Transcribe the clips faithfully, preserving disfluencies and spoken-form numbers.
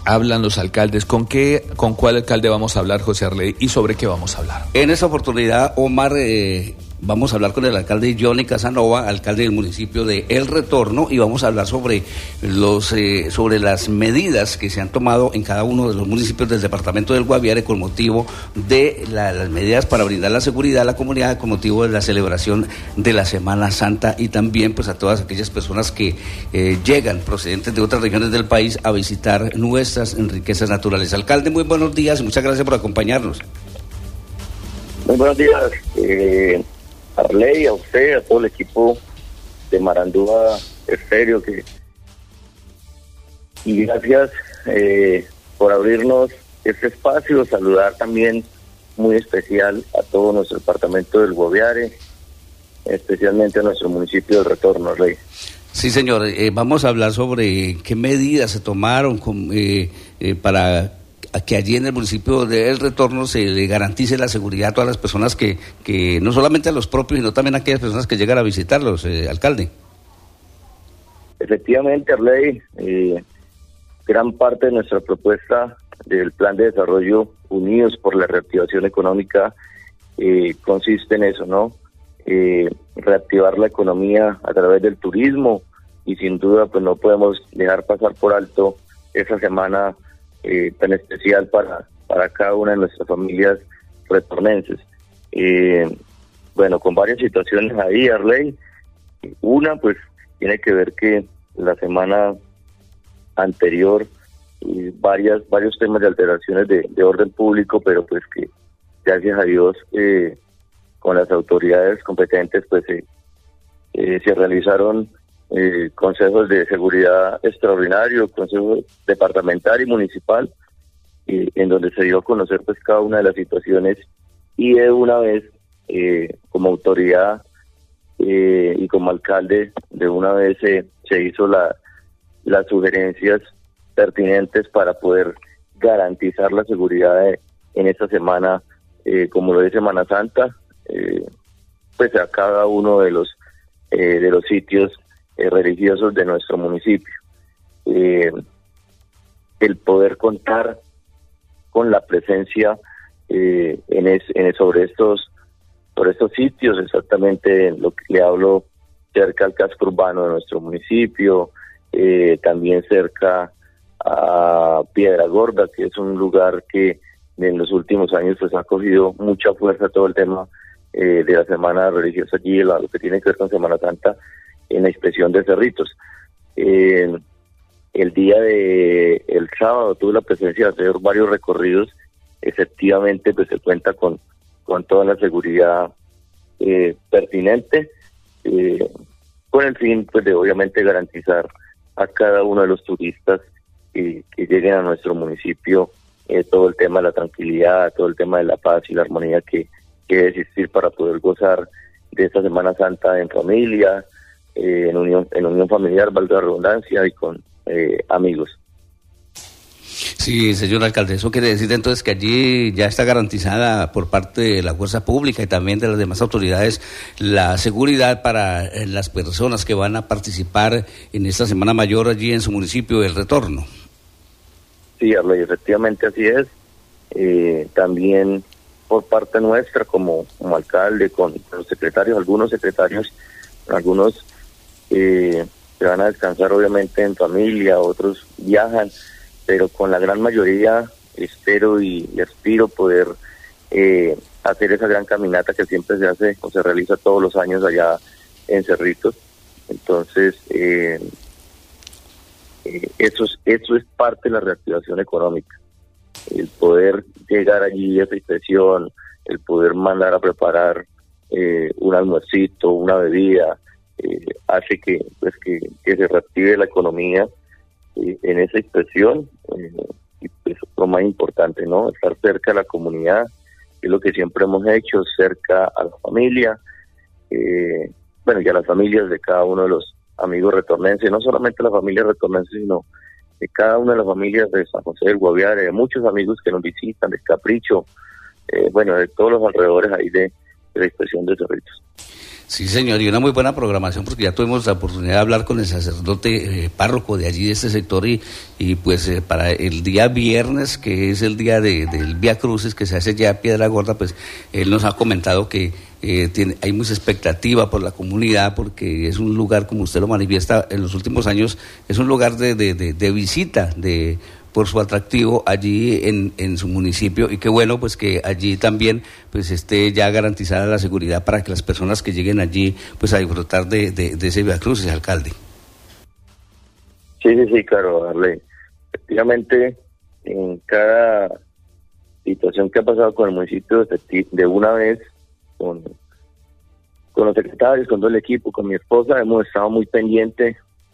hablan los alcaldes. ¿Con qué, con cuál alcalde vamos a hablar, José Arley, y sobre qué vamos a hablar? En esta oportunidad, Omar, eh, vamos a hablar con el alcalde Johnny Casanova, alcalde del municipio de El Retorno, y vamos a hablar sobre los eh, sobre las medidas que se han tomado en cada uno de los municipios del departamento del Guaviare con motivo de la, las medidas para brindar la seguridad a la comunidad con motivo de la celebración de la Semana Santa, y también pues a todas aquellas personas que eh, llegan procedentes de otras regiones del país a visitar nuestras riquezas naturales. Alcalde, muy buenos días y muchas gracias por acompañarnos. Muy buenos días, eh, Arley, a usted, a todo el equipo de Marandúa Estéreo, que y gracias eh, por abrirnos este espacio. Saludar también muy especial a todo nuestro departamento del Guaviare, especialmente a nuestro municipio del Retorno, Arley. Sí, señor, eh, vamos a hablar sobre qué medidas se tomaron con, eh, eh, para a que allí en el municipio de El Retorno se le garantice la seguridad a todas las personas que, que no solamente a los propios, sino también a aquellas personas que llegan a visitarlos, eh, alcalde. Efectivamente, Arley, eh, gran parte de nuestra propuesta del Plan de Desarrollo Unidos por la Reactivación Económica eh, consiste en eso, ¿no? Eh, reactivar la economía a través del turismo, y sin duda pues no podemos dejar pasar por alto esa semana Eh, tan especial para, para cada una de nuestras familias retornenses. Eh, bueno, con varias situaciones ahí, Arley. Una, pues, tiene que ver que la semana anterior eh, varias varios temas de alteraciones de, de orden público, pero pues que, gracias a Dios, eh, con las autoridades competentes, pues eh, eh, se realizaron Eh, consejos de seguridad extraordinario, consejo departamental y municipal, eh, en donde se dio a conocer pues cada una de las situaciones, y de una vez eh, como autoridad eh, y como alcalde de una vez se, se hizo la, las sugerencias pertinentes para poder garantizar la seguridad de, en esta semana, eh, como lo es Semana Santa, eh, pues a cada uno de los eh, de los sitios Eh, religiosos de nuestro municipio. Eh, el poder contar con la presencia eh, en, es, en sobre estos sobre estos sitios, exactamente lo que le hablo, cerca al casco urbano de nuestro municipio, eh, también cerca a Piedra Gorda, que es un lugar que en los últimos años pues ha cogido mucha fuerza todo el tema eh, de la semana religiosa allí, lo, lo que tiene que ver con Semana Santa, en la expresión de Cerritos. Eh, el día de el sábado tuve la presencia de hacer varios recorridos. Efectivamente, pues se cuenta con, con toda la seguridad eh, pertinente, eh, con el fin, pues, de obviamente garantizar a cada uno de los turistas eh, que lleguen a nuestro municipio eh, todo el tema de la tranquilidad, todo el tema de la paz y la armonía que, que debe existir para poder gozar de esta Semana Santa en familia, Eh, en unión en unión familiar, valga la redundancia, y con eh, amigos. Sí, señor alcalde, eso quiere decir entonces que allí ya está garantizada por parte de la fuerza pública y también de las demás autoridades la seguridad para eh, las personas que van a participar en esta Semana Mayor allí en su municipio del Retorno. Sí, Arley, efectivamente así es. Eh, también por parte nuestra como, como alcalde, con los secretarios, algunos secretarios, algunos Eh, se van a descansar obviamente en familia, otros viajan, pero con la gran mayoría espero y, y aspiro poder eh, hacer esa gran caminata que siempre se hace o se realiza todos los años allá en Cerritos. Entonces eh, eh, eso es, eso es parte de la reactivación económica, el poder llegar allí a esa inspección, el poder mandar a preparar eh, un almuercito, una bebida, Eh, hace que pues que, que se reactive la economía eh, en esa expresión, eh, y pues lo más importante, ¿no? Estar cerca de la comunidad, que es lo que siempre hemos hecho, cerca a la familia, eh, bueno, y a las familias de cada uno de los amigos retornenses, no solamente la familia retornense, sino de cada una de las familias de San José del Guaviare, de muchos amigos que nos visitan, de Capricho, eh, bueno, de todos los alrededores ahí de, de la expresión de Cerritos. Sí, señor, y una muy buena programación porque ya tuvimos la oportunidad de hablar con el sacerdote eh, párroco de allí, de este sector, y, y pues eh, para el día viernes, que es el día de, del Vía Crucis, que se hace ya a Piedra Gorda, pues él nos ha comentado que eh, tiene, hay mucha expectativa por la comunidad porque es un lugar, como usted lo manifiesta en los últimos años, es un lugar de, de, de, de visita, de por su atractivo allí en, en su municipio, y qué bueno pues que allí también pues esté ya garantizada la seguridad para que las personas que lleguen allí pues a disfrutar de, de, de ese Vía Crucis, alcalde. Sí, sí, sí, claro, Arley. Efectivamente, en cada situación que ha pasado con el municipio, de una vez, con, con los secretarios, con todo el equipo, con mi esposa, hemos estado muy pendientes.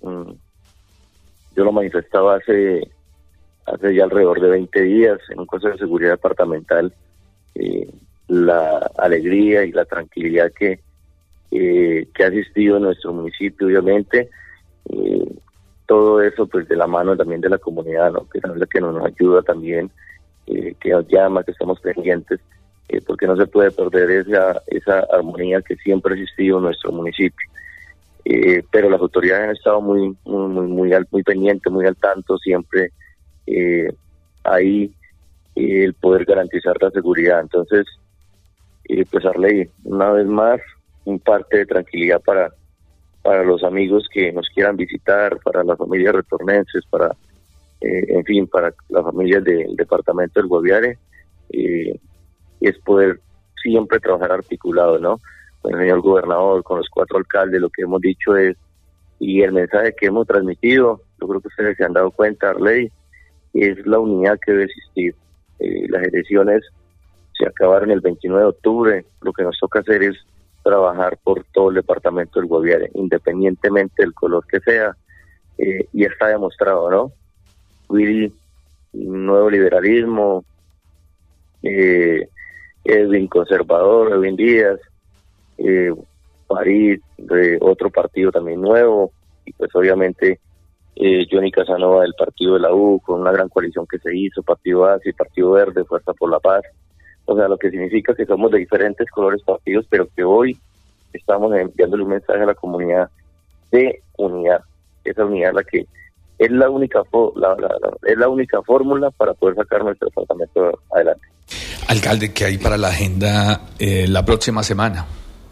Yo lo manifestaba hace... hace ya alrededor de veinte días en un Consejo de Seguridad Departamental, eh, la alegría y la tranquilidad que, eh, que ha existido en nuestro municipio, obviamente, eh, todo eso pues de la mano también de la comunidad, ¿no? Que es la que nos ayuda también, eh, que nos llama, que estamos pendientes, eh, porque no se puede perder esa, esa armonía que siempre ha existido en nuestro municipio. Eh, pero las autoridades han estado muy, muy, muy, muy, al, muy pendientes, muy al tanto, siempre Eh, ahí eh, el poder garantizar la seguridad. Entonces, eh, pues Arley, una vez más, un parte de tranquilidad para, para los amigos que nos quieran visitar, para las familias retornenses, para, eh, en fin, para las familias del departamento del Guaviare, eh, es poder siempre trabajar articulado, ¿no? Con el señor gobernador, con los cuatro alcaldes, lo que hemos dicho es, y el mensaje que hemos transmitido, yo creo que ustedes se han dado cuenta, Arley, es la unidad que debe existir. Eh, las elecciones se acabaron el veintinueve de octubre, lo que nos toca hacer es trabajar por todo el departamento del Guaviare, independientemente del color que sea, eh, y está demostrado, ¿no? Willy, nuevo liberalismo, eh, Edwin conservador, Edwin Díaz, eh, París, de otro partido también nuevo, y pues obviamente Eh, Johnny Casanova del partido de la U, con una gran coalición que se hizo, Partido A C I, Partido Verde, Fuerza por la Paz, o sea, lo que significa que somos de diferentes colores partidos, pero que hoy estamos enviándole un mensaje a la comunidad de unidad. Esa unidad la que es la única fo- la, la, la, es la única fórmula para poder sacar nuestro departamento adelante. Alcalde, ¿qué hay para la agenda eh, la próxima semana?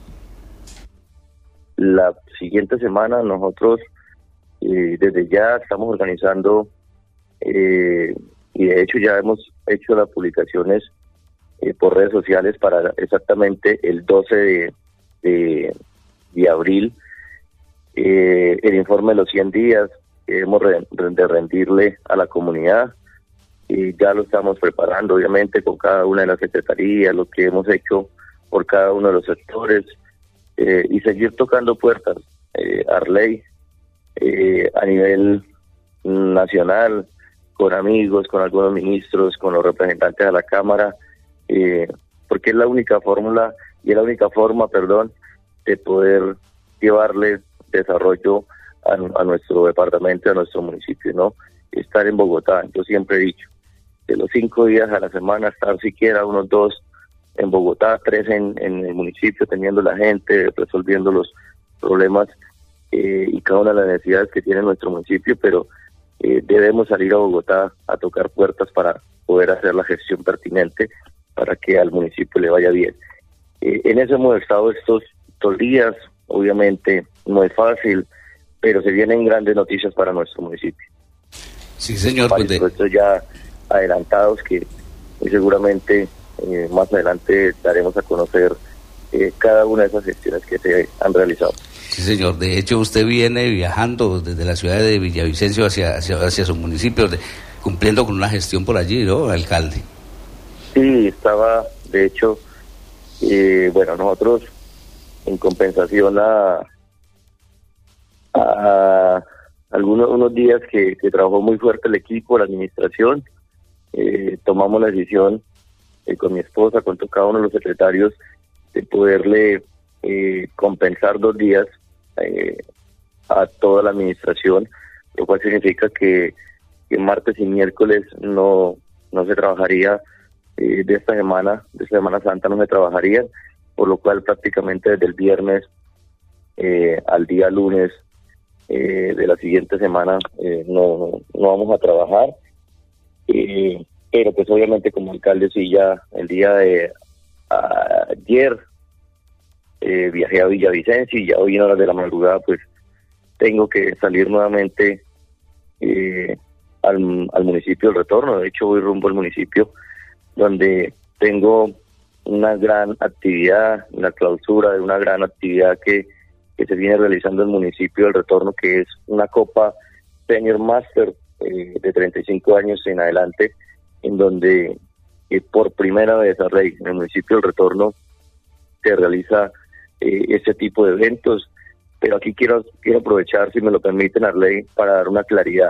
La siguiente semana nosotros Eh, desde ya estamos organizando eh, y de hecho ya hemos hecho las publicaciones eh, por redes sociales para exactamente el doce de, de, de abril eh, el informe de los cien días que hemos re, de rendirle a la comunidad, y ya lo estamos preparando obviamente con cada una de las secretarías, lo que hemos hecho por cada uno de los sectores, eh, y seguir tocando puertas, eh, Arley, Eh, a nivel nacional, con amigos, con algunos ministros, con los representantes de la Cámara, eh, porque es la única fórmula y es la única forma, perdón, de poder llevarle desarrollo a, a nuestro departamento, a nuestro municipio, ¿no? Estar en Bogotá, yo siempre he dicho, de los cinco días a la semana, estar siquiera unos dos en Bogotá, tres en, en el municipio, teniendo la gente, resolviendo los problemas Eh, y cada una de las necesidades que tiene nuestro municipio, pero eh, debemos salir a Bogotá a tocar puertas para poder hacer la gestión pertinente para que al municipio le vaya bien. Eh, en eso hemos estado estos dos días, obviamente no es fácil, pero se vienen grandes noticias para nuestro municipio. Sí, señor. Varios Pues de... proyectos ya adelantados que muy seguramente eh, más adelante daremos a conocer eh, cada una de esas gestiones que se han realizado. Sí, señor. De hecho, usted viene viajando desde la ciudad de Villavicencio hacia hacia, hacia su municipio, de, cumpliendo con una gestión por allí, ¿no, alcalde? Sí, estaba, de hecho, eh, bueno, nosotros en compensación a, a algunos unos días que, que trabajó muy fuerte el equipo, la administración, eh, tomamos la decisión eh, con mi esposa, con cada uno de los secretarios, de poderle eh, compensar dos días eh, a toda la administración, lo cual significa que, que martes y miércoles no, no se trabajaría eh, de esta semana, de Semana Santa no se trabajaría, por lo cual prácticamente desde el viernes eh, al día lunes eh, de la siguiente semana eh, no, no vamos a trabajar. Eh, pero pues obviamente como alcalde sí, ya el día de ayer eh, viajé a Villavicencio y ya hoy en horas de la madrugada pues tengo que salir nuevamente eh, al, al municipio del Retorno. De hecho voy rumbo al municipio donde tengo una gran actividad, la clausura de una gran actividad que, que se viene realizando en el municipio del Retorno, que es una Copa Senior Master eh, de treinta y cinco años en adelante, en donde eh, por primera vez a Rey, en el municipio del Retorno se realiza eh, este tipo de eventos. Pero aquí quiero quiero aprovechar, si me lo permiten, Arley, para dar una claridad.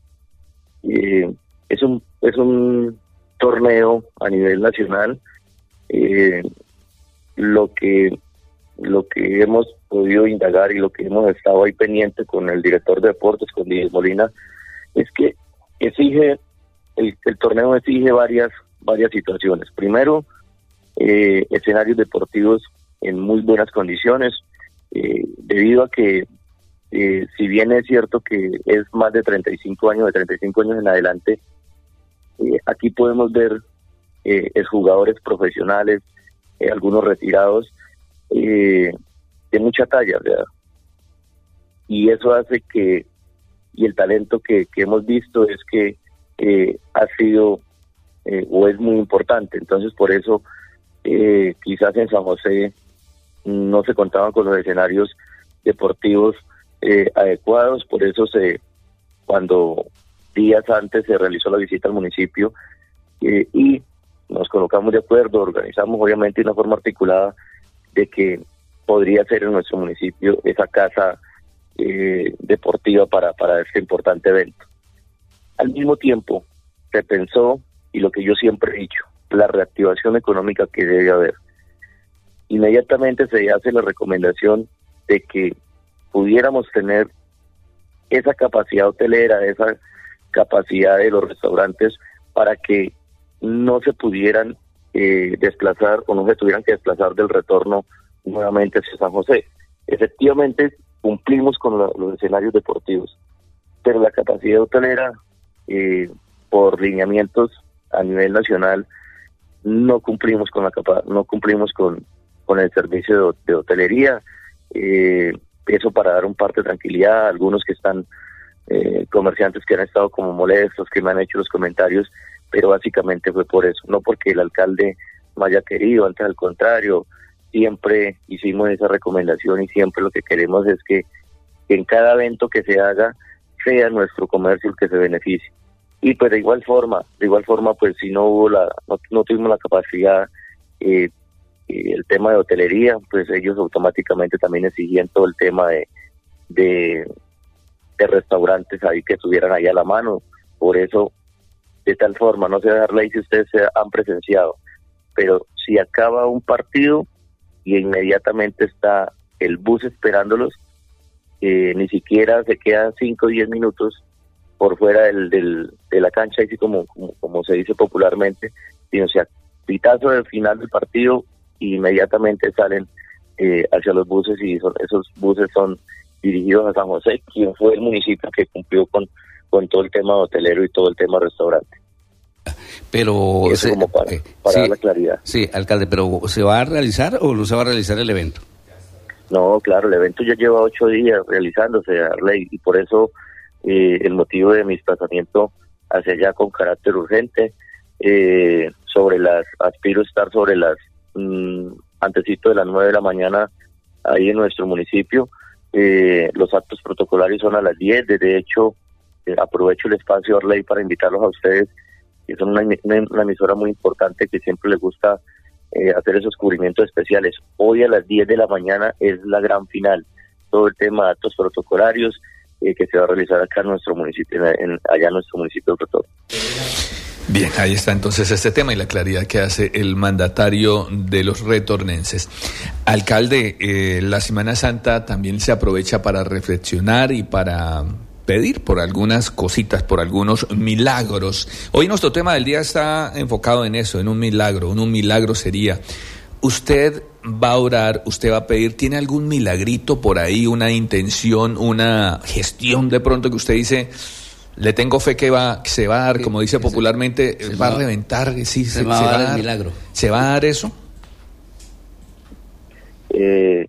Eh, es un es un torneo a nivel nacional. Eh, lo que lo que hemos podido indagar y lo que hemos estado ahí pendiente con el director de deportes, con Díaz Molina, es que exige el, el torneo exige varias varias situaciones. Primero, eh, escenarios deportivos en muy buenas condiciones, eh, debido a que eh, si bien es cierto que es más de treinta y cinco años, de treinta y cinco años en adelante, eh, aquí podemos ver eh, jugadores profesionales, eh, algunos retirados, eh, de mucha talla, ¿verdad? Y eso hace que, y el talento que, que hemos visto es que eh, ha sido eh, o es muy importante. Entonces por eso eh, quizás en San José no se contaban con los escenarios deportivos eh, adecuados. Por eso se cuando días antes se realizó la visita al municipio eh, y nos colocamos de acuerdo, organizamos obviamente de una forma articulada de que podría ser en nuestro municipio esa casa eh, deportiva para, para este importante evento. Al mismo tiempo se pensó, y lo que yo siempre he dicho, la reactivación económica que debe haber. Inmediatamente se hace la recomendación de que pudiéramos tener esa capacidad hotelera, esa capacidad de los restaurantes para que no se pudieran eh, desplazar o no se tuvieran que desplazar del Retorno nuevamente hacia San José. Efectivamente cumplimos con lo, los escenarios deportivos, pero la capacidad hotelera eh, por lineamientos a nivel nacional no cumplimos con la capa no cumplimos con con el servicio de, de hotelería. Eh, eso para dar un parte de tranquilidad a algunos que están eh, comerciantes que han estado como molestos, que me han hecho los comentarios, pero básicamente fue por eso, no porque el alcalde no haya querido, antes al contrario, siempre hicimos esa recomendación y siempre lo que queremos es que, que en cada evento que se haga sea nuestro comercio el que se beneficie. Y pues de igual forma, de igual forma pues si no hubo la, no, no tuvimos la capacidad, eh, eh, el tema de hotelería, pues ellos automáticamente también exigían todo el tema de, de, de restaurantes ahí que estuvieran ahí a la mano. Por eso, de tal forma, no sé Darley si ustedes se han presenciado, pero si acaba un partido y inmediatamente está el bus esperándolos, eh, ni siquiera se quedan cinco o diez minutos por fuera del, del de la cancha, así como, como como se dice popularmente, sino sea pitazo del final del partido y inmediatamente salen eh, hacia los buses, y son, esos buses son dirigidos a San José, quien fue el municipio que cumplió con, con todo el tema hotelero y todo el tema restaurante. Pero eso se, como para, para sí, dar la claridad. Sí, alcalde, pero ¿se va a realizar o no se va a realizar el evento? No, claro, el evento ya lleva ocho días realizándose, Arley, y por eso eh, el motivo de mi desplazamiento hacia allá con carácter urgente. Eh, sobre las, aspiro a estar sobre las, mmm, antesito de las nueve de la mañana ahí en nuestro municipio. Eh, los actos protocolarios son a las diez, de hecho, eh, aprovecho el espacio, Arley, para invitarlos a ustedes, que son una, una, una emisora muy importante que siempre les gusta eh, hacer esos cubrimientos especiales. Hoy a las diez de la mañana es la gran final, todo el tema de actos protocolarios eh, que se va a realizar acá en nuestro municipio, en, en, allá en nuestro municipio del Retorno. Bien, ahí está entonces este tema y la claridad que hace el mandatario de los retornenses. Alcalde, eh, la Semana Santa también se aprovecha para reflexionar y para pedir por algunas cositas, por algunos milagros. Hoy nuestro tema del día está enfocado en eso, en un milagro. Un, un milagro sería usted va a orar, usted va a pedir, ¿tiene algún milagrito por ahí, una intención, una gestión de pronto que usted dice, le tengo fe que va, que se va a dar, como dice popularmente, va a reventar, sí, se, se va a dar el milagro? ¿Se va a dar eso? Eh,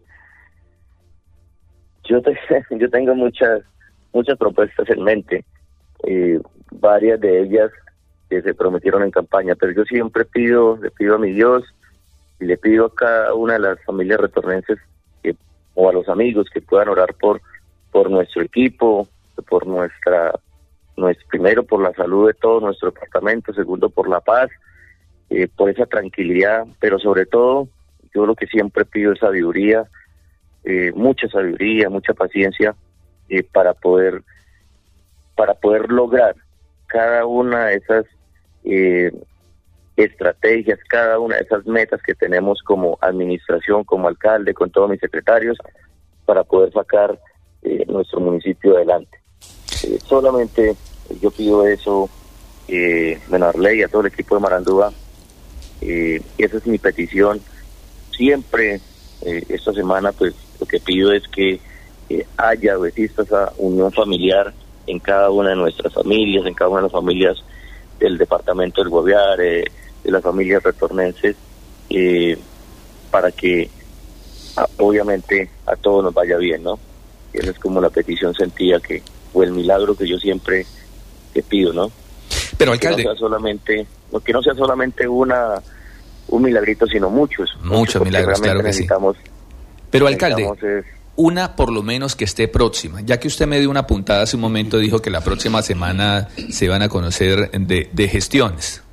yo, te, yo tengo muchas muchas propuestas en mente, eh, varias de ellas que se prometieron en campaña, pero yo siempre pido, le pido a mi Dios y le pido a cada una de las familias retornenses que, o a los amigos que puedan orar por por nuestro equipo, por nuestra, nuestro, primero por la salud de todo nuestro departamento, segundo por la paz, eh, por esa tranquilidad, pero sobre todo yo lo que siempre pido es sabiduría, eh, mucha sabiduría, mucha paciencia eh, para poder para poder lograr cada una de esas eh, estrategias, cada una de esas metas que tenemos como administración, como alcalde, con todos mis secretarios, para poder sacar eh, nuestro municipio adelante. Eh, solamente yo pido eso, eh, bueno, a Arley, a todo el equipo de Marandúa, eh, esa es mi petición. Siempre, eh, esta semana, pues, lo que pido es que eh, haya, exista esa unión familiar en cada una de nuestras familias, en cada una de las familias del departamento del Guaviare, de las familias retornenses, eh, para que a, obviamente a todos nos vaya bien, ¿no? Esa es como la petición sentida que, o el milagro que yo siempre te pido, ¿no? Pero alcalde, que no sea solamente, que no sea solamente una un milagrito, sino muchos. Muchos milagros, claro que sí. Pero alcalde, es, una por lo menos que esté próxima, ya que usted me dio una puntada hace un momento, dijo que la próxima semana se van a conocer de, de gestiones.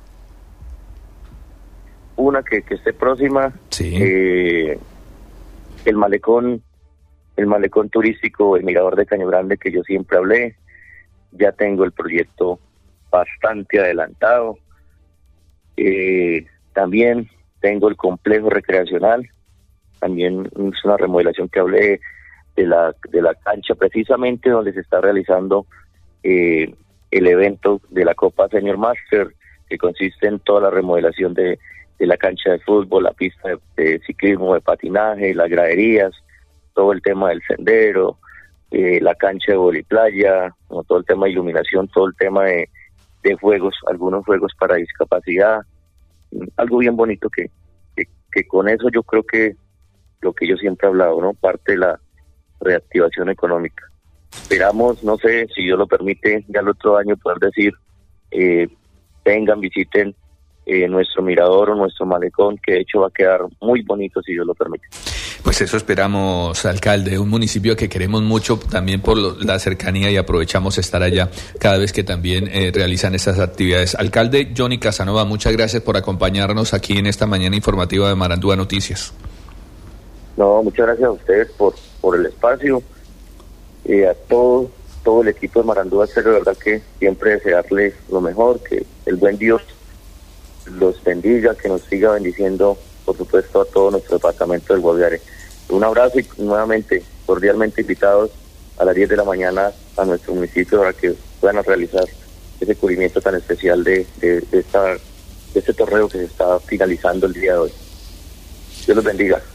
Una que, que esté próxima, sí. eh, el malecón, el malecón turístico, el Mirador de Caño Grande, que yo siempre hablé, ya tengo el proyecto bastante adelantado. Eh, también tengo el complejo recreacional, también es una remodelación que hablé de la de la cancha, precisamente donde se está realizando eh, el evento de la Copa Senior Master, que consiste en toda la remodelación de, de la cancha de fútbol, la pista de, de ciclismo, de patinaje, las graderías, todo el tema del sendero, eh, la cancha de voliplaya, ¿no? Todo el tema de iluminación, todo el tema de, de juegos, algunos juegos para discapacidad, algo bien bonito que, que, que con eso yo creo que lo que yo siempre he hablado, ¿no? Parte de la reactivación económica. Esperamos, no sé, si Dios lo permite, ya el otro año poder decir, eh, vengan, visiten eh, nuestro mirador o nuestro malecón, que de hecho va a quedar muy bonito si Dios lo permite. Pues eso esperamos, alcalde, un municipio que queremos mucho también por lo, la cercanía y aprovechamos estar allá cada vez que también eh, realizan estas actividades. Alcalde Johnny Casanova, muchas gracias por acompañarnos aquí en esta mañana informativa de Marandúa Noticias. No, muchas gracias a ustedes por, por el espacio, eh, a todo, todo el equipo de Marandúa, de verdad que siempre desearles lo mejor, que el buen Dios los bendiga, que nos siga bendiciendo, por supuesto, a todo nuestro departamento del Guaviare. Un abrazo y nuevamente, cordialmente invitados a las diez de la mañana a nuestro municipio para que puedan realizar ese cubrimiento tan especial de, de, de, esta, de este torneo que se está finalizando el día de hoy. Dios los bendiga.